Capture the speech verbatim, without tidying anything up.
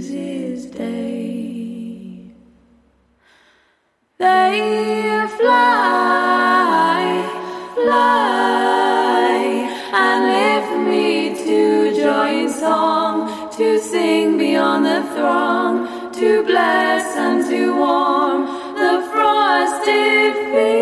his day. They fly, fly, and lift me to joy in song, to sing beyond the throng, to bless and to warm the frosted field.